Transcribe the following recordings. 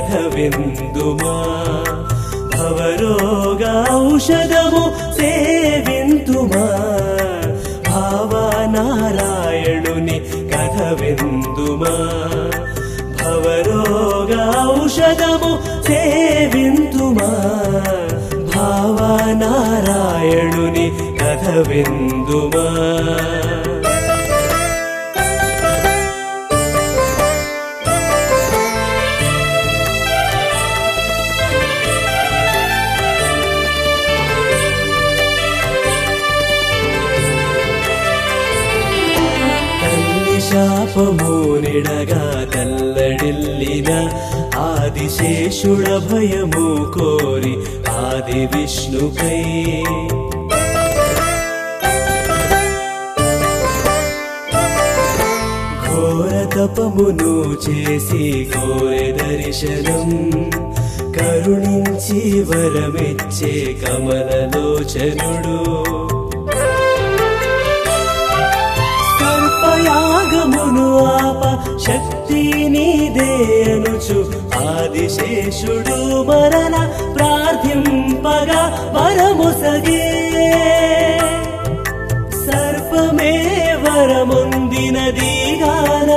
కథ విందుమా భవరోగ ఔషధము సేవింతుమా భావనారాయణుని కథ విందుమా భవరోగ ఔషధము సేవింతుమా భావనారాయణుని కథ విందుమా శాపమూనిడగా తల్లడిల్లిన ఆదిశేషుడ భయము కోరి ఆది విష్ణుపై ఘోర తపమును చేసి కోరె దర్శనం కరుణించి వరమిచ్చే కమలలోచనుడు యాగమును ఆప శక్తి నీదేనుచు ఆదిశేషుడు మరల ప్రార్థింపగా వరముసగే సర్పమే వరముందినదిగానా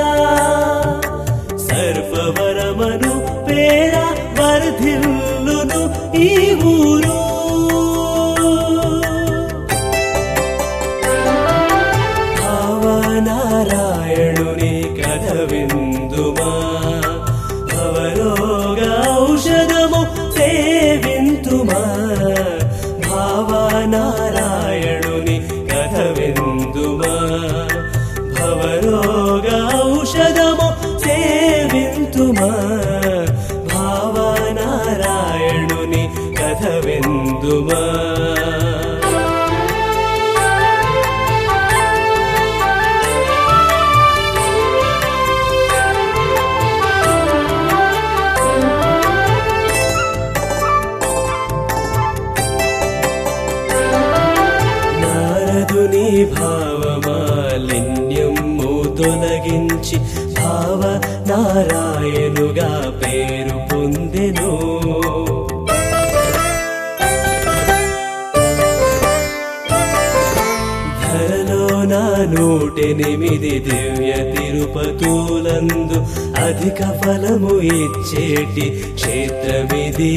సర్పవరమను పేర వర్ధిల్లును ఈ ఊరు నారాయణుని కథ విందుమా భవరోగ ఔషధము సేవింతుమా భావనారాయణుని కథ విందుమా భవరోగ ఔషధము సేవింతుమా భావనారాయణుని కథ విందుమా భావమాలిన్యము తొలగించి భావ నారాయణుగా పేరు పొందెను ధరలో నా 108 దివ్య తిరుపతులందు అధిక ఫలము ఇచ్చేటి క్షేత్రమిది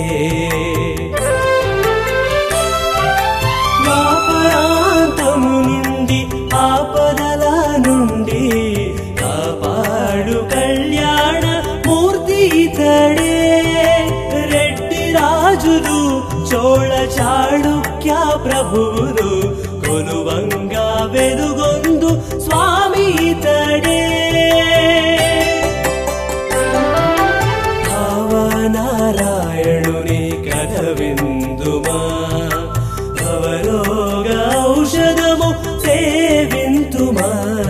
ప్రాంతము నుండి ఆపదల నుండి కాపాడు కళ్యాణ మూర్తి ఇతడే రెడ్డి రాజులు చోళ చాళుక్య ప్రభువులు కొలువంగా వెలుగొందు స్వామి ఇతడే భావనారాయణుని కథ విందుమా భవరోగ ఔషధము సేవింతుమా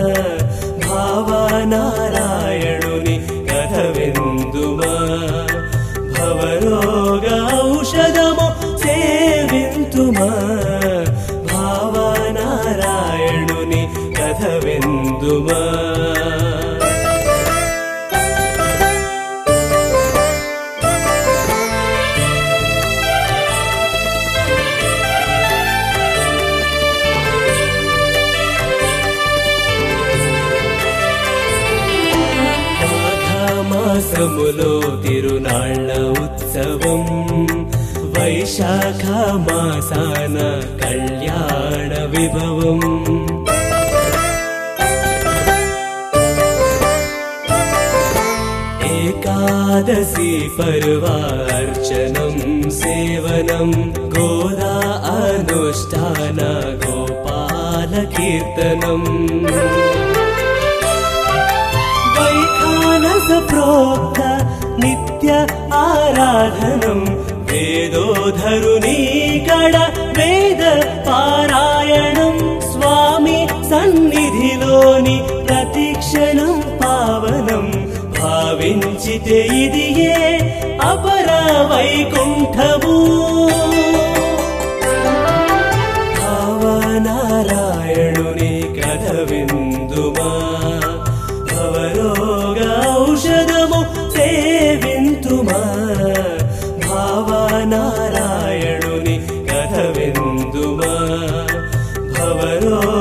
భావనారాయణుని కథ విందుమా భవరోగ ఔషధము సేవింతుమా భావనారాయణుని కథ విందుమా మాసములో తిరునాళ్ల ఉత్సవం వైశాఖ మాసాన కళ్యాణ విభవం ఏకాదశి పర్వార్చనం సేవనం గోదా అనుష్ఠాన గోపాల కీర్తనం వైఖానస ప్రోక్త నిత్య ఆరాధనం వేదోధరుని కడ వేద పారాయణం స్వామి సన్నిధిలోని ప్రతిక్షణం పావనం భావించితే ఇదియే అపర వైకుంఠము భావనారాయణుని కథ విందుమా భవరోగ ఔషధము సేవింతుమా అవరోహ